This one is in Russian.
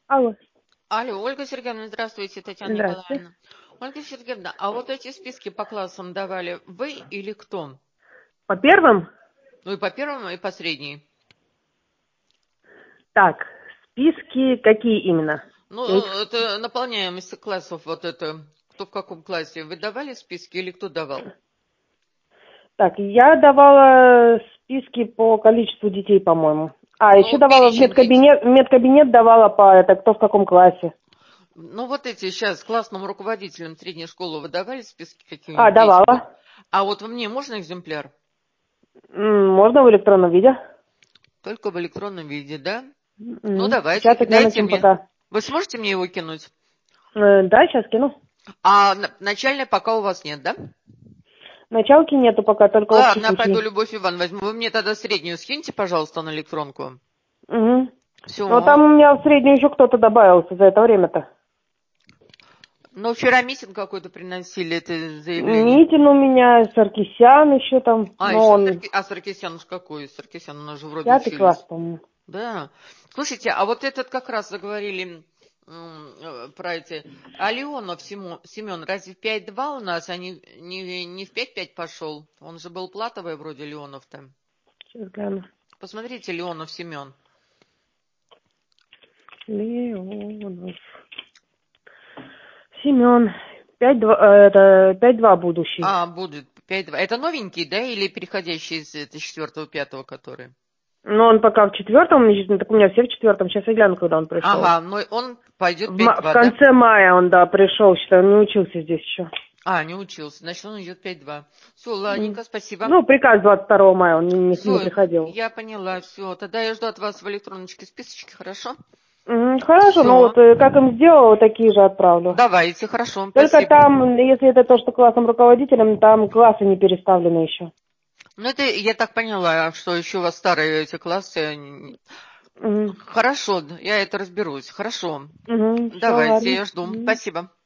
Алло, Алло, Ольга Сергеевна, здравствуйте, Татьяна здравствуйте. Николаевна. Ольга Сергеевна, а вот эти списки по классам давали вы или кто? По первым? Ну и по первому, и по средней. Так, списки какие именно? Ну, Я их... это наполняемость классов, вот это, кто в каком классе. Вы давали списки или кто давал? Так, я давала списки по количеству детей, по-моему. А, еще Ну, давала в перечень детей. медкабинет давала по это кто в каком классе. Ну, вот эти сейчас классным руководителям средней школы вы давали списки, какие у А, них дети будут? давала. А вот мне можно экземпляр? Можно в электронном виде. Только в электронном виде, да? Ну, давайте, Печатать не на кидайте чем мне. пока. Вы сможете мне его кинуть? Да, сейчас кину. А начальной пока у вас нет, да? Началки нету пока, только общий Ладно, я путь пойду есть. Любовь Ивановна возьму. Вы мне тогда среднюю скиньте, пожалуйста, на электронку. Угу. Но там Все. у меня в среднюю еще кто-то добавился за это время-то. Ну, вчера митинг какой-то приносили, это заявление. Митин у меня, Саркисян еще там, А, но еще он Саркисян уж какой? Саркисян, у нас же вроде 5 класс, учились. по-моему. Да. Слушайте, а вот этот как раз заговорили про эти. А Леонов Семен, разве в 5-2 у нас, а не в 5-5 пошел? Он же был платовый вроде Леонов-то. Сейчас гляну. Посмотрите, Леонов Семен. Леонов. Семен. 5-2, это 5-2 будущий. А, будет 5-2. Это новенький, да, или переходящий из 4-5, который? Но он пока в 4, так у меня все в 4. Сейчас я гляну, когда он пришел. Ага, но он пойдет В 5-2, да? конце мая он, да, пришел, считай, он не учился здесь еще. А, не учился, значит, он идет 5-2. Все, ладненько, спасибо. Ну, приказ 22 мая, он не Все, приходил. я поняла, все. Тогда я жду от вас в электроночке списочки, хорошо? Хорошо, ну вот Все. как им сделала, такие же отправлю. Давайте, хорошо, Только спасибо. там, если это то, что классным руководителем, там классы не переставлены еще. Ну, это я так поняла, что еще у вас старые эти классы. Угу. Хорошо, я это разберусь. Хорошо. Все, Давайте, ладно. я жду. Спасибо.